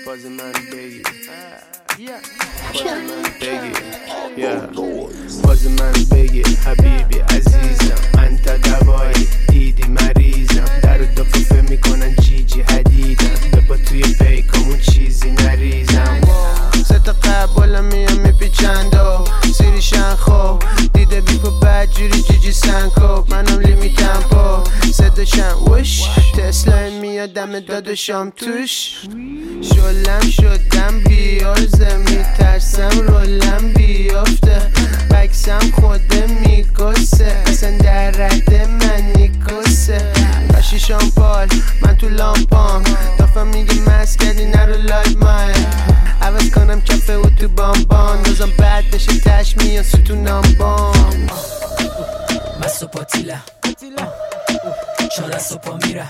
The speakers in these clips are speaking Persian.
باز من بگی باز من بگی حبیبی عزیزم انت دوایی دیدی مریضم در دفعه میکنن جیجی حدیدم ببا توی پیکامون چیزی نریزم ست قبولم میام میپیچند و سیریشن خوب دیده بیپو بدجوری جیجی سنکوب منم لیمی تمپو صداشم وش تسلا میادم داداشم توش شلم شدم بیارزه میترسم رولم بیافته بکسم خوده میگسه اصلا در رد من نیکسه بشیشم پال من تو لامپام دافم میگه مست کردی نرو لایت مای عوض کنم کفه و تو بامبان روزم بد بشه تش میان ستونم بام مستو پاتیله چون از صبح میره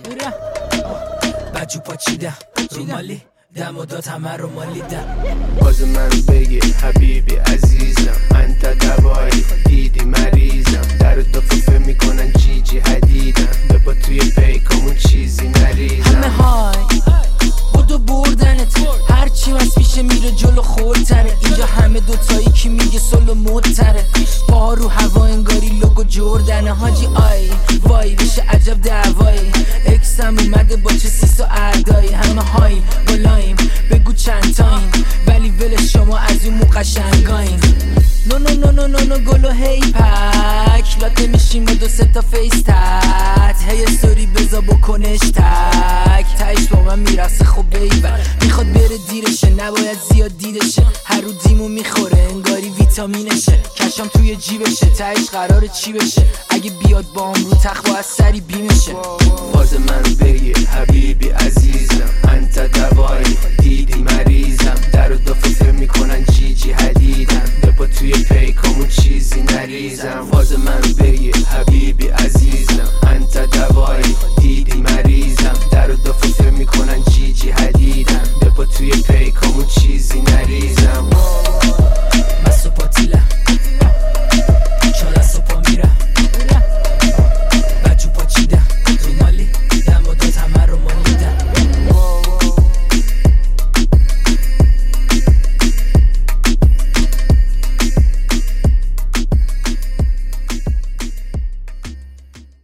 بجو پاچیده رومالی دم و داد همه رو مالیدم باز من بگی حبیبی عزیزم انت دوایی دیدی مریضم در دفعه میکنن جیجی حدیدم ببا توی پیکامون چیزی نریزم همه های بودو بردنت هرچی وز پیشه میره جلو خورتره اینجا همه دوتایی کی میگه سلو مدتره پا رو هوا انگاری لوگو جردنه حاجی آی وای بشه عجب دعوایی اکسم اومده با چه سیس و اردایی همه های بلایم بگو چند تاین ولی ولش شما از اون مو قشنگاین نو نو نو نو نو نو گلو هی پک لاته میشیم و دو سه تا فیس تت هی استوری بزا بکنش تک تایش با من میرسه خب بیبر میخواد بره دیرشه نباید زیاد دیدشه هر رو دیمو میخوره انگاری ویتامینشه کشم توی جیبشه تایش قراره چی بشه اگه بیاد بام رو تخت با از سری بیمشه باز من بگی